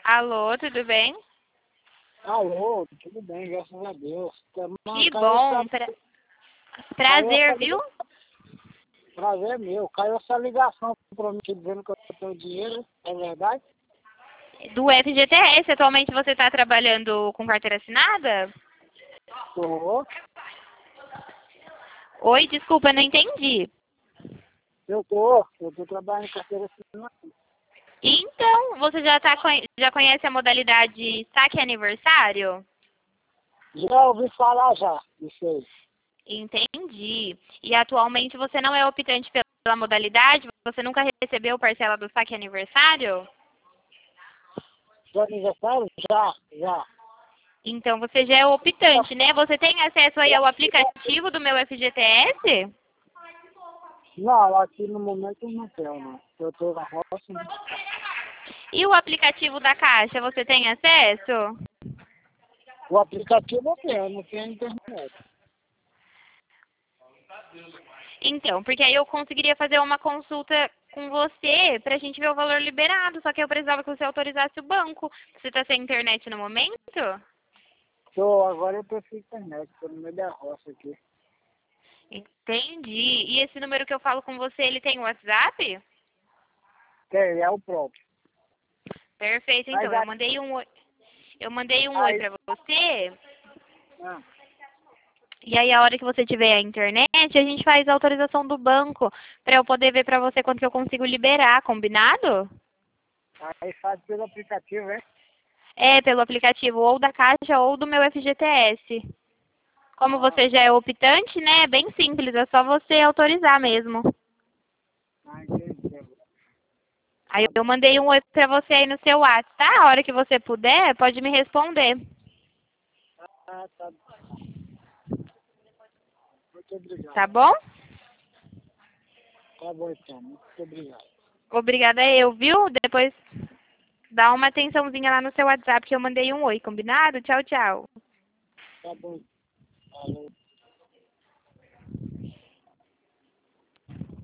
Alô, tudo bem? Alô, tudo bem, graças a Deus. Que bom, prazer, viu? Prazer meu. Caiu essa ligação pra mim dizendo que eu tenho dinheiro, é verdade? Do FGTS, atualmente você está trabalhando com carteira assinada? Tô. Oi, desculpa, não entendi. Eu tô trabalhando em carteira assinada. Então, você já conhece a modalidade saque aniversário? Já ouvi falar já, isso aí. Entendi. E atualmente você não é optante pela modalidade? Você nunca recebeu parcela do saque aniversário? Do aniversário? Já. Então você já é optante, né? Você tem acesso aí ao aplicativo do meu FGTS? Não, aqui no momento eu não tenho, não. Eu tô na roça, né? E o aplicativo da Caixa, você tem acesso? O aplicativo eu tenho, não tenho internet. Então, porque aí eu conseguiria fazer uma consulta com você pra gente ver o valor liberado, só que eu precisava que você autorizasse o banco. Você tá sem internet no momento? Agora eu tô sem internet, tô no meio da roça aqui. Entendi. E esse número que eu falo com você, ele tem WhatsApp? Tem, é o próprio. Perfeito, então. Mas Eu mandei um oi aí, pra você. ah, E aí, a hora que você tiver a internet, a gente faz a autorização do banco pra eu poder ver pra você quanto que eu consigo liberar, combinado? aí faz pelo aplicativo, é? É, pelo aplicativo ou da Caixa ou do meu FGTS. Como Ah, você já é optante, né? É bem simples, é só você autorizar mesmo. entendi. Aí eu mandei um oi pra você aí no seu WhatsApp, tá? A hora que você puder, pode me responder. Tá. Muito obrigado. Tá bom? Tá bom, então. Muito obrigado. Obrigada eu, viu? Depois dá uma atençãozinha lá no seu WhatsApp que eu mandei um oi, combinado? Tchau, tchau. Tá bom. Falou.